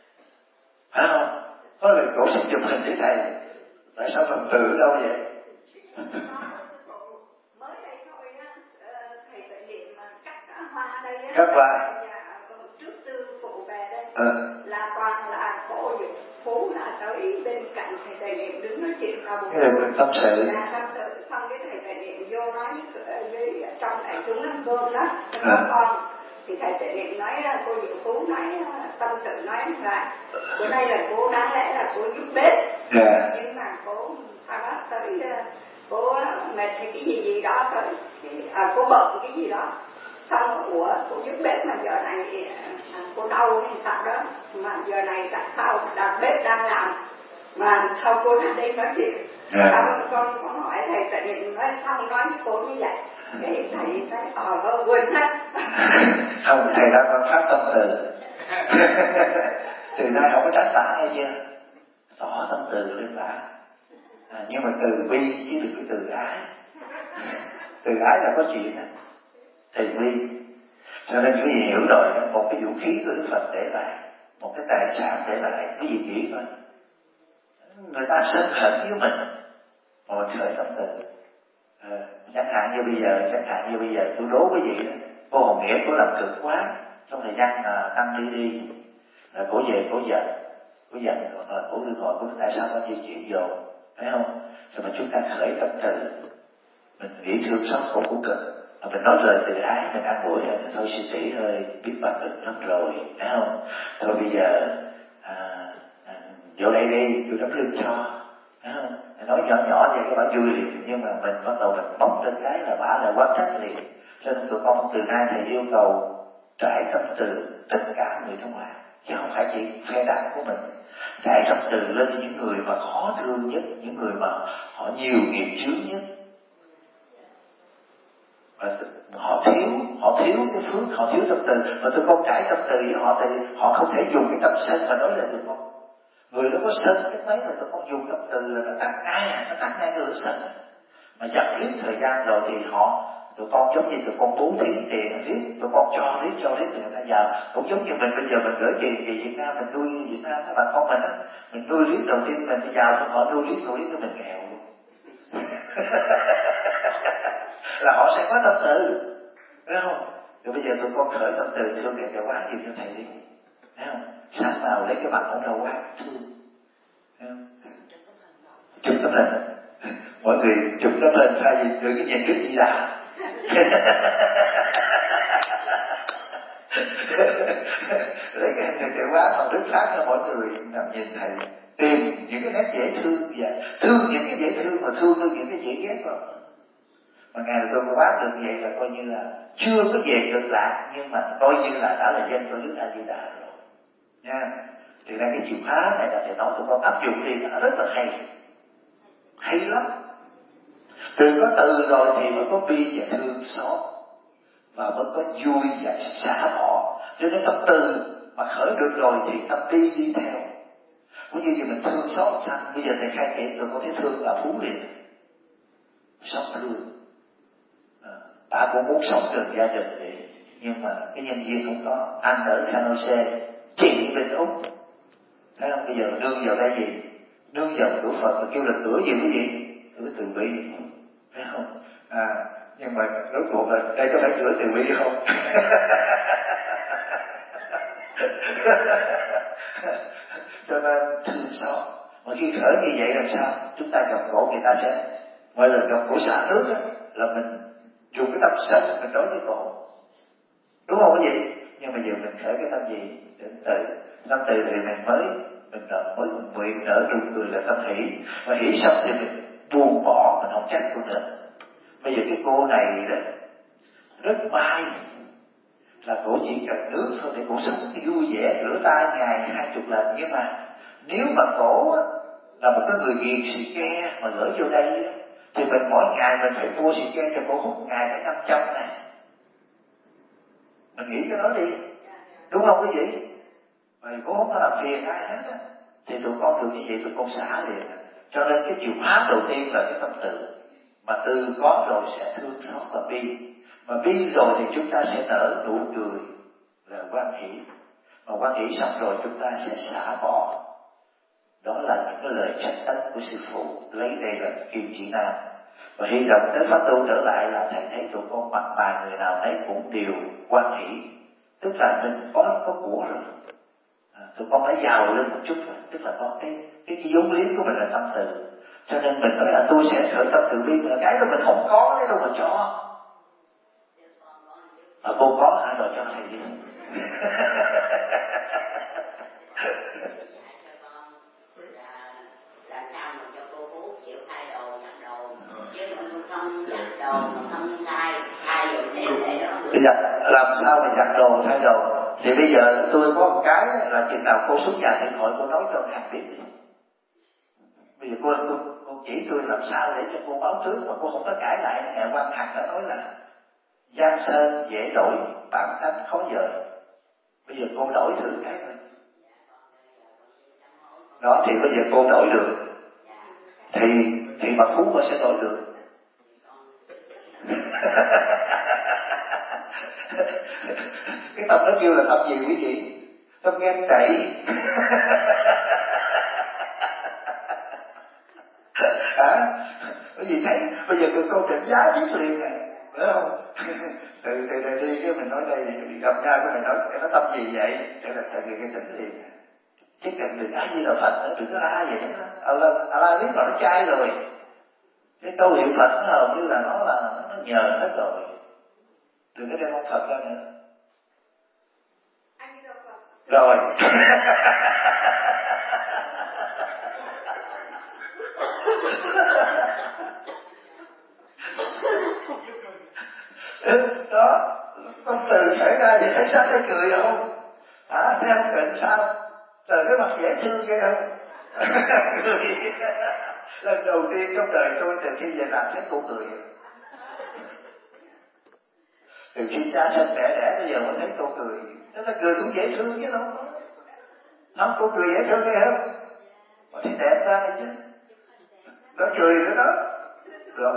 phải không? Có lần cổ xin chụp hình với thầy, tại sao phần từ ở đâu vậy? Mới đây thôi á, thầy Tuệ Niệm cắt hoa đây á. Cắt hoa. Trước sư phụ về đây là toàn là cô Dục Phú là tới bên cạnh thầy Tuệ Niệm đứng nói chuyện vào một tâm sự. Là tâm sự, xong cái thầy Tuệ Niệm vô nói với trong đại chúng ăn cơm đó, có con. Thì thầy Tuệ Niệm nói, cô Diệu Phú nói tâm sự nói là bữa nay là cô đáng lẽ là cô giúp bếp, nhưng mà cô sau đó tới cô mệt hay cái gì đó tới cô bận cái gì đó, xong cô giúp bếp mà giờ này cô đau hay sao đó, mà giờ này tại sao đặt bếp đang làm mà sao cô ra đây nói chuyện. Xong con hỏi thầy Tuệ Niệm nói sao nói với cô như vậy, cái thầy nói quên hết. Không, thầy đã còn phát tâm từ. Từ nay không có tránh tả nghe chưa, tỏ tâm từ lên bả. Nhưng mà từ bi chứ đừng có từ ái. Từ ái là có chuyện đó, từ bi. Cho nên quý vị hiểu rồi, một cái vũ khí của Đức Phật để lại, một cái tài sản để lại, quý vị nghĩ thôi. Người ta sân hận với mình mà mình khởi tâm từ. Chẳng hạn như bây giờ tôi đố quý vị đó, cô Hồng Nghĩa cô làm cực quá trong thời gian tăng đi rồi cổ về cổ giận hoặc là cổ đưa hỏi cổ tại sao có gì chuyện vô, phải không? Rồi mà chúng ta khởi tâm từ, mình nghĩ thương xót cổ cũng cực, mà mình nói lời từ ái, mình an ủi thôi sư tỷ ơi biết bà cực lắm rồi, phải không? Thôi bây giờ vô đây đi tôi đắp lưng cho, phải không? Nói nhỏ vậy các bạn vui liền, nhưng mà mình bắt đầu mình bóc lên cái là bả lại quán trách liền. Cho nên tụi con từ nay thầy yêu cầu trải tâm từ tất cả người trong ngoài, chứ không phải chỉ phe đảng của mình. Trải tâm từ lên những người mà khó thương nhất, những người mà họ nhiều nghiệp chướng nhất, và họ thiếu cái phước, họ thiếu tâm từ. Mà tụi con trải tâm từ với họ thì họ không thể dùng cái tâm sân mà nói lại tụi con. Người đó có sân cái mấy mà tụi con dùng tâm từ là nó tắt ngay cái lửa sân. Mà dập riết thời gian rồi thì tụi con giống như tụi con bố thí tiền riết, tụi con cho riết thì người ta giàu. Cũng giống như mình bây giờ mình gửi tiền về Việt Nam, mình nuôi Việt Nam các bạn con mình á, mình nuôi riết đầu tiên mình giàu, họ nuôi riết cái mình nghèo luôn. Là họ sẽ có tâm từ, phải không? Rồi bây giờ tụi con khởi tâm từ thương kẻ quá gì cho thầy đi, phải không? Sáng nào lấy cái mặt ông đầu quá thương, phải không? Chụp tấm hình, mọi người chụp tấm hình thay vì đừng cái nhìn Đức Di Đà. Lấy cái hình kẻ quá bằng Đức phát cho mọi người nằm nhìn thầy, tìm những cái nét dễ thương và thương những cái dễ thương mà thương được những cái dễ ghét vào. Mà ngày tôi quát được vậy là coi như là chưa có về cực lạc, nhưng mà coi như là đã là dân của Đức A Di Đà rồi nha. Thì ra cái chìa khóa này là thầy nói tụi con áp dụng đi nó rất là hay lắm. Từ có từ rồi thì mới có bi và thương xót, và mới có vui và xả bỏ. Cho nên tâm từ mà khởi được rồi thì tâm bi đi theo. Ví dụ như mình thương xót sao, bây giờ thầy khai triển rồi có thể thương là Phú liền, xót thương. Bà cũng muốn sống gần gia đình vậy, nhưng mà cái nhân viên không có. Anh ở Canose, chị bên Úc, thấy không? Bây giờ nương vào đây gì? Nương vào cửa Phật mà kêu là cửa gì quý vị? Cửa từ bi, thấy không? Nhưng mà rốt cuộc là đây có phải cửa từ bi không? Cho nên thương xót. Mà khi khởi như vậy làm sao? Chúng ta gặp khổ người ta sẽ, mọi lần gặp khổ xả nước đó, là mình dùng cái tâm sân mình đối với cổ, đúng không quý vị? Nhưng mà giờ mình khởi cái tâm gì? Tâm từ thì mình mới nguyện nở nụ cười là tâm hỷ, mà hỷ xong thì mình buông bỏ, mình không trách cô nữa. Bây giờ cái cô này đó rất may là cổ chỉ cần nước thôi để cổ sống vui vẻ, rửa tay ngày 20 lần. Nhưng mà nếu mà cổ là một cái người nghiện xì ke mà gửi vô đây thì mình mỗi ngày mình phải mua xì ke cho cổ hút ngày phải 500 này. Mình nghĩ cái đó đi, đúng không quý vị? Mà cổ không có làm phiền ai hết á, thì tụi con được như vậy tụi con xả liền. Cho nên cái chìa khóa đầu tiên là cái tâm từ, mà từ có rồi sẽ thương xót và bi, mà bi rồi thì chúng ta sẽ nở nụ cười là hoan hỷ, mà hoan hỷ xong rồi chúng ta sẽ xả bỏ. Đó là những cái lời trách ấn của sư phụ, lấy đây là kim chỉ nam. Và hy vọng tới pháp tu trở lại là thầy thấy tụi con mặt mày người nào thấy cũng đều quan hỷ, tức là mình có của rồi, tụi con đã giàu lên một chút rồi, tức là có cái vốn liếng của mình là tâm từ, cho nên mình nói là tôi sẽ khởi tâm từ bi, mà cái đó mình không có cái đâu mà cho. Cô có hả? Rồi cho thầy đi. Làm sao mà giặt đồ thay đồ? Thì bây giờ tôi có một cái là chừng nào cô xuống nhà điện thoại cô nói cho hàng biết đi. Bây giờ cô chỉ tôi làm sao để cho cô báo trước mà cô không có cãi lại. Ngày Quang Hằng đã nói là Giang sơn dễ đổi, bản tánh khó dời. Bây giờ cô đổi thử cái thôi. Đó thì bây giờ cô đổi được thì mà Phú mà sẽ đổi được. Cái tâm đó kêu là tâm gì quý vị? Tâm ghen tị. Bởi vì thấy bây giờ cô định giá viết liền này, phải không? từ đây đi cái mình nói đây gặp nhau cái mình nói cái nó tâm gì vậy? Cái là tại vì cái tỉnh liền. Chứ cần đừng ai như là Phật nữa, đừng có la vậy nữa. Allah biết rồi, nó chai rồi. Cái câu hiệu Phật nó hầu như là nó nhờ hết rồi. Đừng có đem ông Phật ra nữa. Rồi. Đó, con từ xảy ra thì thấy sao thấy cười không? Thấy không cười sao? Trời cái mặt dễ thương ghê không? Cười. Lần đầu tiên trong đời tôi từ khi về làm thấy cô cười. Từ khi cha sinh mẹ đẻ bây giờ mới thấy cô cười. Thế là cười cũng dễ thương chứ đâu có. Không, cô cười dễ thương nghe không? Mà thì đẹp ra đây chứ. Nó cười nữa đó. Rồi.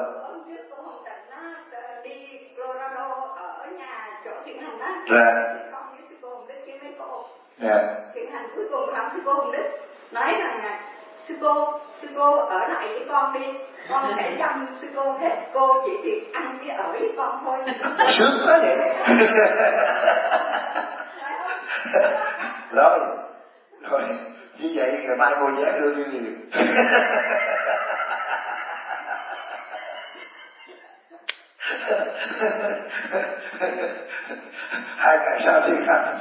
Đi Colorado ở nhà chỗ Thiện Hành á. Dạ. Con với sư cô Hồng Đức với mấy cô. Dạ. Thiện Hành cuối cùng thăm sư cô Hồng Đức nói rằng là sư cô ở lại với con đi, con sẽ chăm sư cô hết, cô chỉ việc ăn với ở với con thôi. Sướng quá vậy. Rồi như vậy ngày mai cô vé đưa đi liền. Hai ngày sau thì khăn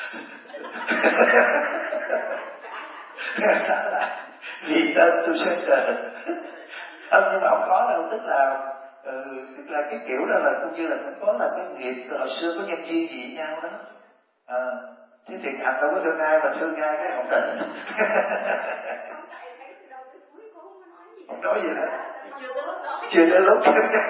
vì tên tôi sẽ chờ. Không, nhưng mà không có đâu, tức là cái kiểu đó là cũng như là cũng có là cái nghiệp hồi xưa có nhân duyên gì nhau đó. Thế thì Hằng đâu có thương ai mà thương ai cái không định. Không nói gì hết. Chưa tới lúc.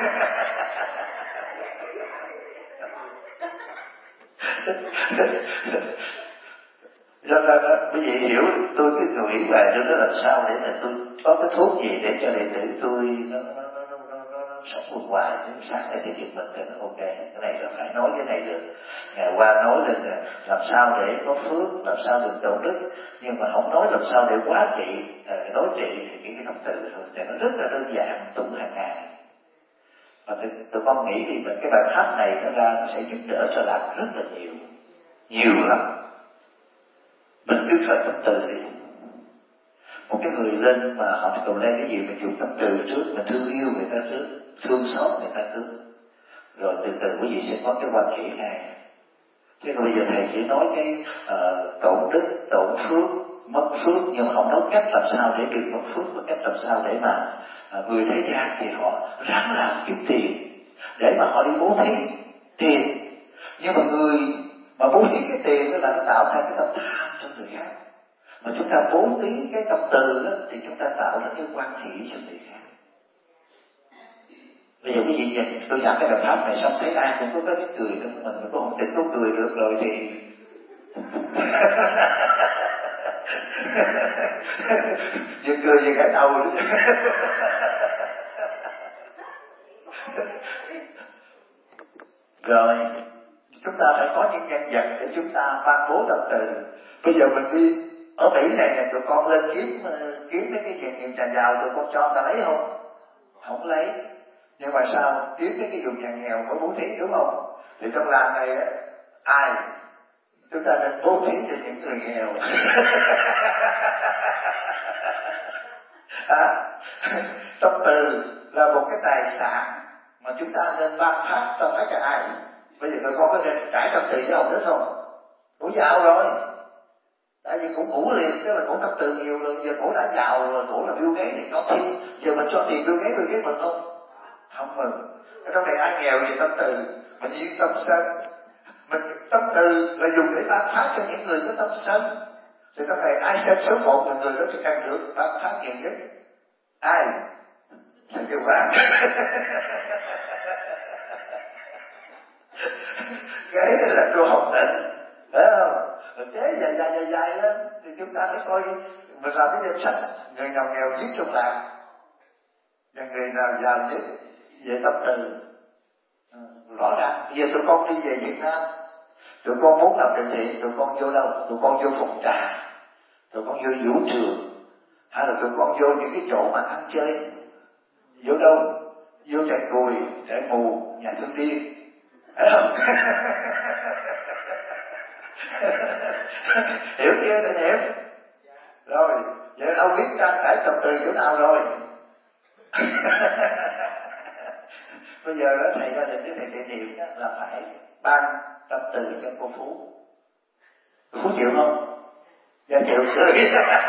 Cho nên đó, quý vị hiểu tôi cái người nghĩ về đó làm sao để mà tôi có cái thuốc gì để cho đệ tử tôi nó sống vượt hoài. Sáng này thì chuyện mình thì nó ok, cái này là phải nói cái này được. Ngày qua nói lên là làm sao để có phước, làm sao được đạo đức, nhưng mà không nói làm sao để quá trị, đối trị thì cái thông từ thôi, thì nó rất là đơn giản, tụng hàng ngày. Và tụi con nghĩ thì cái bài pháp này nó ra nó sẽ giúp đỡ cho làm rất là nhiều lắm. Mình cứ khởi tâm từ đi. Một cái người lên mà họ cầu lên cái gì mình dùng tâm từ trước, mình thương yêu người ta trước, thương xót người ta trước, rồi từ từ quý vị sẽ có cái quan hệ ngay. Chứ còn bây giờ thầy chỉ nói cái tổn đức, tổn phước, mất phước, nhưng mà không nói cách làm sao để đừng mất phước, và cách làm sao để mà người thế gian thì họ ráng làm kiếm tiền để mà họ đi bố thí tiền. Nhưng mà người mà bố thí cái tiền đó là nó tạo ra cái tâm tham cho người khác. Mà chúng ta bố thí cái tâm từ đó, thì chúng ta tạo ra cái quan hệ cho người khác. Bây giờ cái gì vậy? Tôi giảng cái bài pháp này xong thấy ai cũng có cái cười đó, mình cũng không thể có cười được rồi thì vừa cười vừa gãi đầu nữa. Rồi chúng ta phải có những nhân vật để chúng ta ban bố tâm từ. Bây giờ mình đi ở Mỹ này tụi con lên kiếm mấy cái nhà giàu tụi con cho người ta lấy không? không lấy. Nhưng mà sao kiếm cái vùng nhà nghèo mới bố thí, đúng không? Thì trong làng này á, ai chúng ta nên bố thí cho những người nghèo. Tâm từ là một cái tài sản mà chúng ta nên ban phát cho tất cả ai. Bây giờ tụi con có nên trải tâm từ với ông nữa không? Cổ giàu rồi, tại vì cổ ngủ liền, tức là cổ tâm từ nhiều rồi. Giờ cổ đã giàu rồi, cổ là Bill Gates thì có thêm. Giờ mình cho tiền Bill Gates mừng không? Không mừng. Ở trong này ai nghèo về tâm từ, mà nhiên tâm sân. Mình tâm từ là dùng để ban phát cho những người có tâm sân. Thì trong này ai sân số một là người đó thì càng được ban phát nhiều nhất. Ai? Thầy Kiều Quang. Cái là cô Hồng Tịnh, phải không? Rồi kế dài lên thì chúng ta phải coi mình làm cái danh sách người nào nghèo nhất trong làng và người nào giàu nhất về tâm từ. Rõ ràng bây giờ tụi con đi về Việt Nam, tụi con muốn làm từ thiện, tụi con vô đâu? Tụi con vô phòng trà, tụi con vô vũ trường, hay là tụi con vô những cái chỗ mà ăn chơi? Vô đâu? Vô trại cùi, trại mù, nhà thương điên, phải không? Hiểu chưa thầy hiểu? Rồi, vậy ông biết trang trải tâm từ chỗ nào rồi? Bây giờ đó thầy ra định với thầy kỷ niệm đó là phải ban tâm từ cho cô Phú. Cô Phú chịu không? Dạ chịu cười.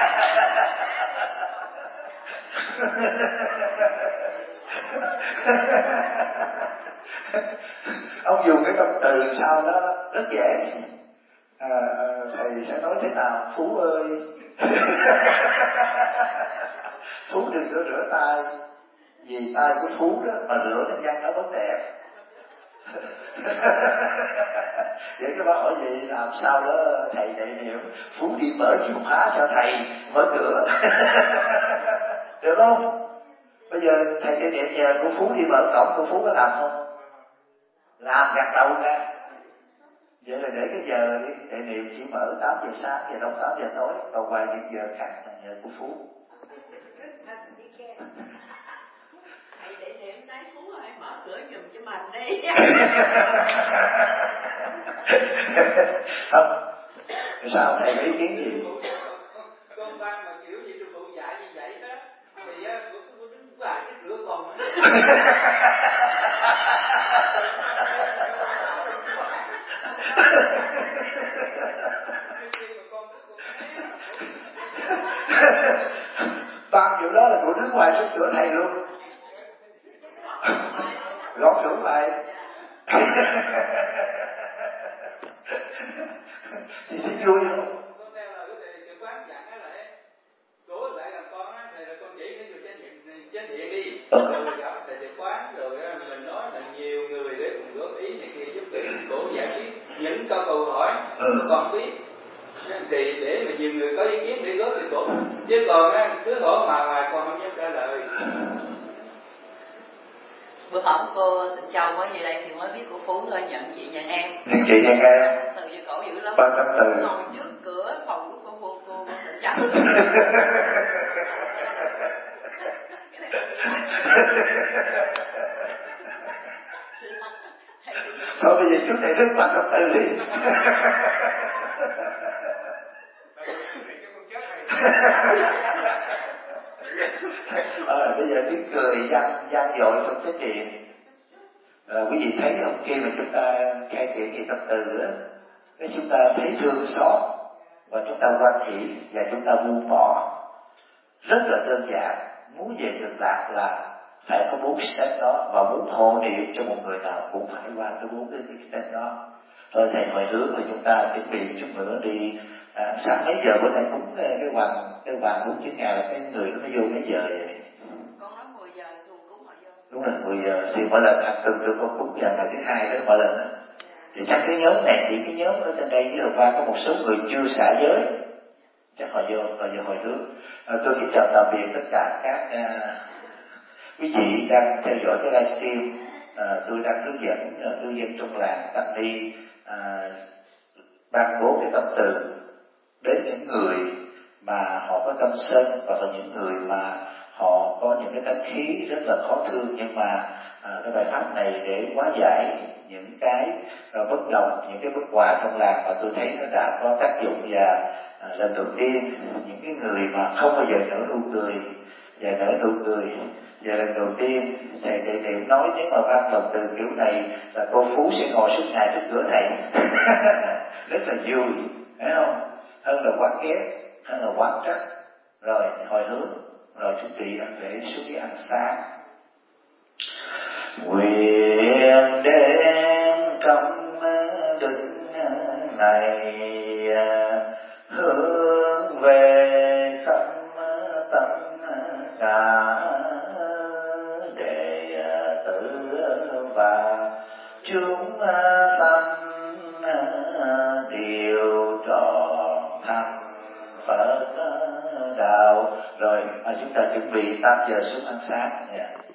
Ông dùng cái tâm từ sao đó rất dễ. Thầy sẽ nói thế nào? Phú ơi, Phú đừng có rửa tay, vì tay của Phú đó mà rửa nó nhăn nó vẫn đẹp. Vậy các bác hỏi gì làm sao đó thầy đại niệm Phú đi mở chìa khóa cho thầy mở cửa. Được không? Bây giờ thầy đại niệm nhờ của Phú đi mở cổng, của Phú có làm không? Làm gạt đầu ra. Vậy là để cái giờ đi đại niệm chỉ mở 8 giờ sáng và đóng 8 giờ tối, còn vài những giờ khác là nhờ của Phú. Thầy đại niệm nói Phú ơi mở cửa giùm cho mình đi. Không. Sao thầy có ý kiến gì? Con văn mà kiểu như sư phụ dạy như vậy đó thì cô đứng ngoài cái cửa phòng. Ban kiểu đó là cô đứng ngoài trước cửa thầy luôn, gõ cửa lại. Thì vui không? Con theo là cái quán dặn á lại cố lại làm con á thì là con chỉ cái người chánh thiện đi rồi gặp thầy từ quán rồi mình nói là nhiều người để cùng góp ý này kia giúp đỡ cổ giải quyết những câu hỏi con biết thì để mà nhiều người có ý kiến để góp thì cổ, chứ còn á cứ hỏi mà con không dám trả lời. Bữa hổm cô Tịnh Châu mới về đây thì mới biết của Phú thôi, nhận chị nhận em. Nhận chị nhận em. Từ giờ cổ dữ lắm. Ban tâm từ. Ngồi trước cửa phòng của cô Tịnh Châu. Thôi bây giờ chú thầy đứng ban tâm từ đi. Bây giờ tiếng cười gian dội trong cái chuyện. Quý vị thấy không, khi mà chúng ta khai triển về tâm từ đó, cái chúng ta thấy thương xót và chúng ta hoan hỷ và chúng ta buông bỏ, rất là đơn giản. Muốn về Cực Lạc là phải có 4 step đó, và muốn hộ niệm cho một người nào cũng phải qua cái 4 cái step đó. Thôi thầy hồi hướng là chúng ta chuẩn bị chút nữa đi. Sáng mấy giờ bữa nay cúng cái hoàng 4 chữ Nga là cái người nó vô mấy giờ vậy? Con nói 10 giờ thì cúng họ vô. Đúng là 10 giờ thì mỗi lần hàng tuần tụi con cúng vào ngày thứ hai đó mỗi lần đó. Thì chắc cái nhóm này thì cái nhóm ở trên đây với đầu qua có một số người chưa xả giới, chắc họ vô hồi hướng. Tôi kính chào tạm biệt tất cả các quý vị đang theo dõi cái livestream. Tôi đang hướng dẫn cư dân trong làng tăng ni ban bố cái tâm từ đến những người mà họ có tâm sân, hoặc là những người mà họ có những cái tánh khí rất là khó thương, nhưng mà cái bài pháp này để hóa giải những cái bất đồng, những cái bất hòa trong làng, mà tôi thấy nó đã có tác dụng. Và lần đầu tiên những cái người mà không bao giờ nở nụ cười và nở nụ cười, và lần đầu tiên thầy Niệm nói nếu mà ban phần từ kiểu này là cô Phú sẽ ngồi suốt ngày trước cửa thầy rất là vui, phải không? Hơn là quán ghét, hơn là quán trách. Rồi hồi hướng, rồi chuẩn bị để xuống đi ăn sáng. Nguyện đem trong đức này hướng về khắp tâm cả đệ tử và chúng sanh đều trọn thành Phật đạo. Rồi chúng ta chuẩn bị 8 giờ xuống ăn sáng.